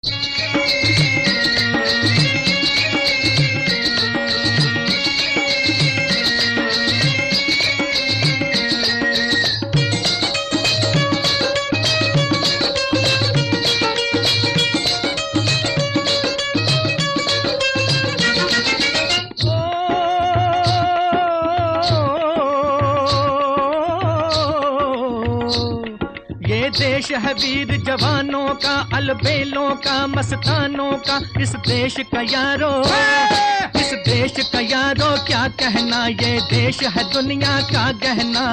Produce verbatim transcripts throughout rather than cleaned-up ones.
देश है वीर जवानों का, अलबेलों का, मस्तानों का, इस देश का यारो, इस देश का यारो क्या कहना, ये देश है दुनिया का गहना।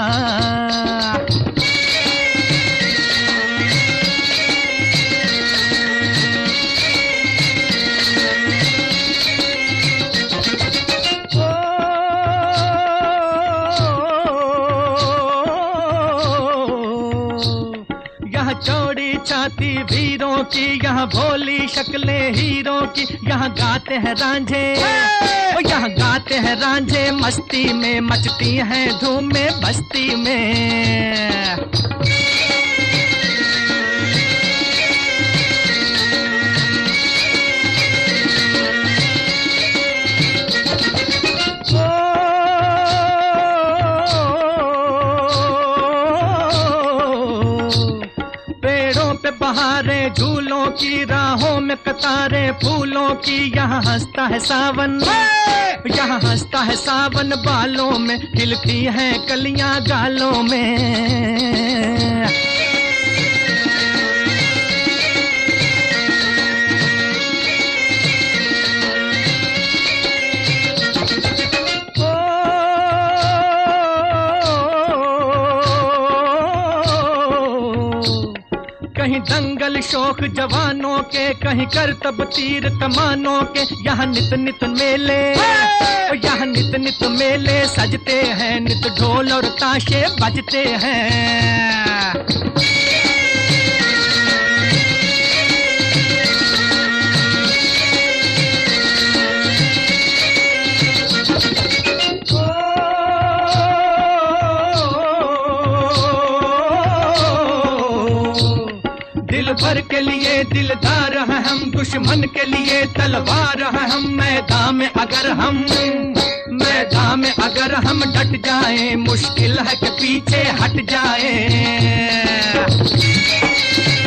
चौड़ी छाती वीरों की, यहाँ भोली शक्लें हीरों की, यहाँ गाते हैं रांझे, यहाँ गाते हैं रांझे मस्ती में, मचती हैं धूम में बस्ती में। बहारें झूलों की, राहों में कतारें फूलों की, यहाँ हंसता है सावन, यहाँ हंसता है सावन बालों में, खिलती हैं कलियां गालों में। कहीं दंगल शौक जवानों के, कहीं करतब तीर कमानों के, यहाँ नित नित मेले, यहाँ नित नित मेले सजते हैं, नित ढोल और ताशे बजते हैं। भर के लिए दिलदार हैं हम, दुश्मन के लिए तलवार हैं हम, मैदान में अगर हम मैदान में अगर हम डट जाएं, मुश्किल है कि पीछे हट जाएं।